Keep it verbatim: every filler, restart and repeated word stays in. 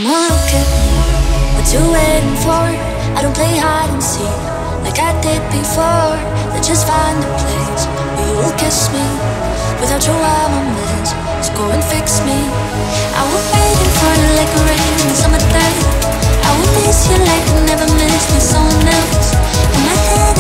on, look at me. What you waiting for? I don't play hide and seek like I did before. Let's just find a place where you will kiss me without your armaments. Just go and fix me. I will wait for you like a rain on a summer day. I will miss you like I never missed with someone else. In my head